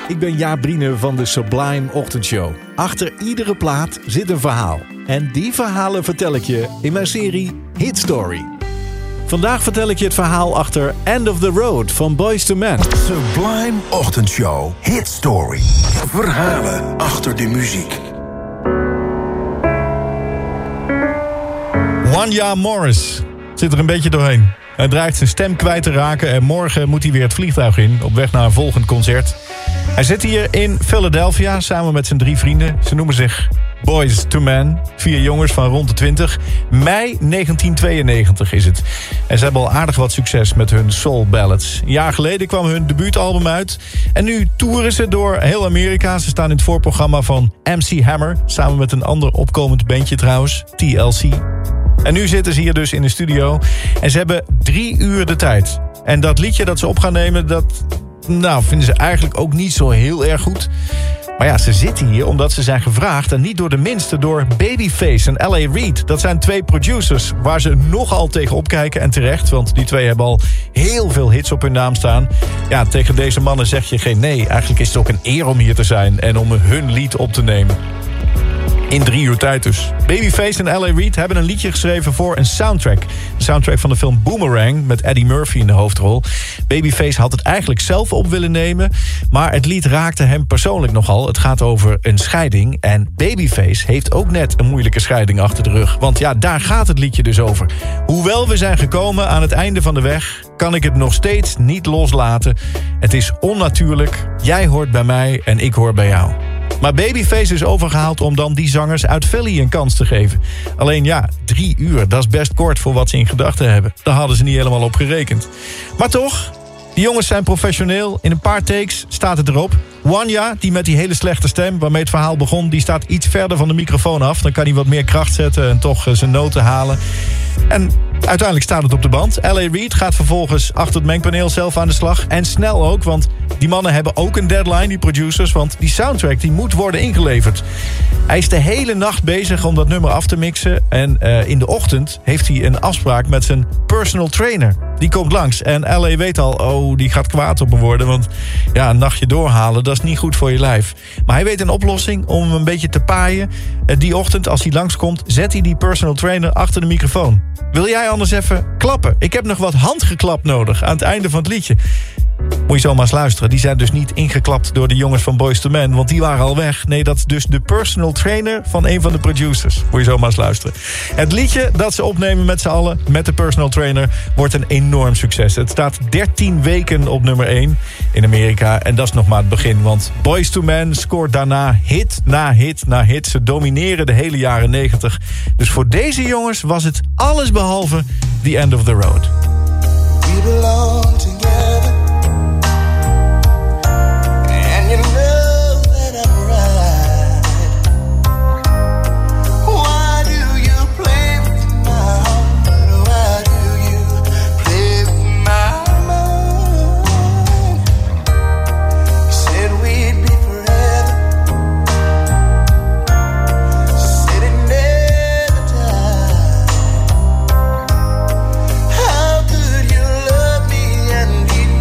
ik ben Jaap Briene van de Sublime Ochtendshow. Achter iedere plaat zit een verhaal. En die verhalen vertel ik je in mijn serie Hit Story. Vandaag vertel ik je het verhaal achter End of the Road van Boyz II Men. Sublime Ochtendshow Hit Story. Verhalen achter de muziek. Wanya Morris zit er een beetje doorheen. Hij dreigt zijn stem kwijt te raken en morgen moet hij weer het vliegtuig in, op weg naar een volgend concert. Hij zit hier in Philadelphia samen met zijn 3 vrienden. Ze noemen zich Boyz II Men. 4 jongens van rond de 20. Mei 1992 is het. En ze hebben al aardig wat succes met hun soul ballads. Een jaar geleden kwam hun debuutalbum uit. En nu toeren ze door heel Amerika. Ze staan in het voorprogramma van MC Hammer. Samen met een ander opkomend bandje trouwens, TLC. En nu zitten ze hier dus in de studio. En ze hebben 3 uur de tijd. En dat liedje dat ze op gaan nemen, dat vinden ze eigenlijk ook niet zo heel erg goed. Maar ja, ze zitten hier omdat ze zijn gevraagd, en niet door de minste, door Babyface en L.A. Reid. Dat zijn 2 producers waar ze nogal tegen opkijken, en terecht, want die 2 hebben al heel veel hits op hun naam staan. Ja, tegen deze mannen zeg je geen nee. Eigenlijk is het ook een eer om hier te zijn en om hun lied op te nemen. In 3 uur tijd dus. Babyface en L.A. Reid hebben een liedje geschreven voor een soundtrack. De soundtrack van de film Boomerang met Eddie Murphy in de hoofdrol. Babyface had het eigenlijk zelf op willen nemen, maar het lied raakte hem persoonlijk nogal. Het gaat over een scheiding en Babyface heeft ook net een moeilijke scheiding achter de rug. Want ja, daar gaat het liedje dus over. Hoewel we zijn gekomen aan het einde van de weg, kan ik het nog steeds niet loslaten. Het is onnatuurlijk. Jij hoort bij mij en ik hoor bij jou. Maar Babyface is overgehaald om dan die zangers uit Philly een kans te geven. Alleen ja, 3 uur, dat is best kort voor wat ze in gedachten hebben. Daar hadden ze niet helemaal op gerekend. Maar toch, die jongens zijn professioneel. In een paar takes staat het erop. Wanya, die met die hele slechte stem waarmee het verhaal begon, die staat iets verder van de microfoon af. Dan kan hij wat meer kracht zetten en toch zijn noten halen. En uiteindelijk staat het op de band. L.A. Reid gaat vervolgens achter het mengpaneel zelf aan de slag. En snel ook, want die mannen hebben ook een deadline, die producers. Want die soundtrack die moet worden ingeleverd. Hij is de hele nacht bezig om dat nummer af te mixen. En in de ochtend heeft hij een afspraak met zijn personal trainer. Die komt langs. En L.A. weet al, die gaat kwaad op me worden. Want ja, een nachtje doorhalen, dat is niet goed voor je lijf. Maar hij weet een oplossing om hem een beetje te paaien. Die ochtend, als hij langskomt, zet hij die personal trainer achter de microfoon. Wil jij anders even klappen? Ik heb nog wat handgeklap nodig aan het einde van het liedje. Moet je zo maar eens luisteren. Die zijn dus niet ingeklapt door de jongens van Boyz II Men, want die waren al weg. Nee, dat is dus de personal trainer van een van de producers. Moet je zo maar eens luisteren. Het liedje dat ze opnemen met z'n allen, met de personal trainer, wordt een enorm succes. Het staat 13 weken op nummer 1 in Amerika. En dat is nog maar het begin, want Boyz II Men scoort daarna hit na hit na hit. Ze domineren de hele jaren 90. Dus voor deze jongens was het alles behalve the end of the road. We belong together. You know that I'm right. Why do you play with my heart? Why do you play with my mind? You said we'd be forever. Said it never died. How could you love me and be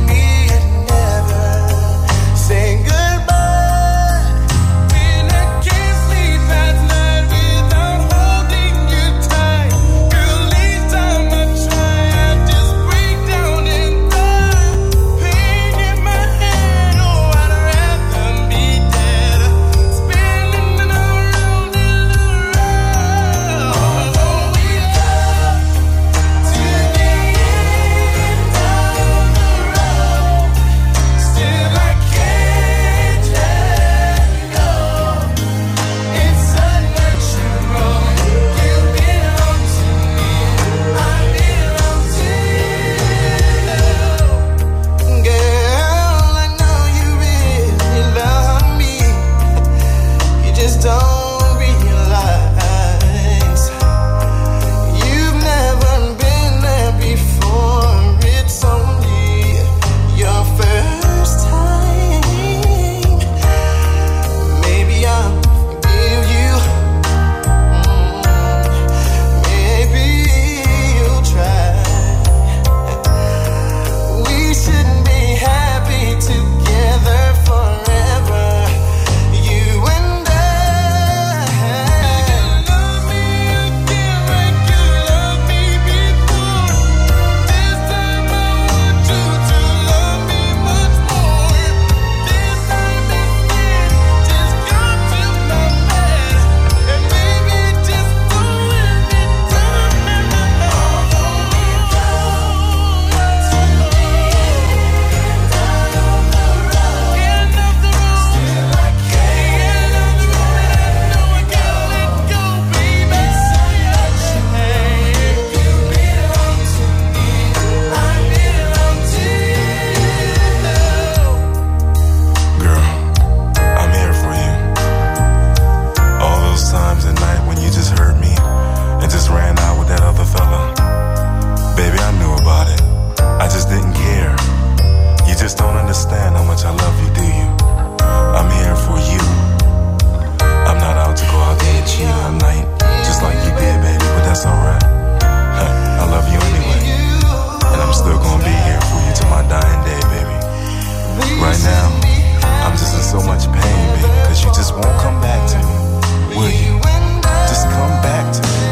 so much pain, baby, cause you just won't come back to me, will you? Just come back to me.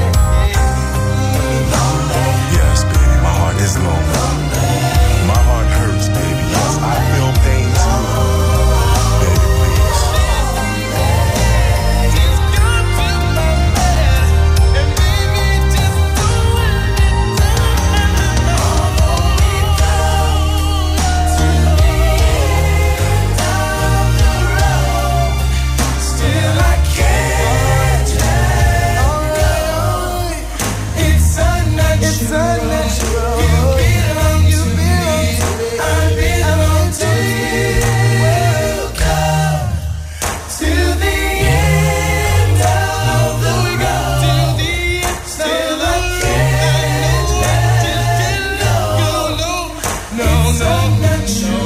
Yes, baby, my heart is lonely. My heart hurts, baby. Yes, I feel pain too. Baby, please. No,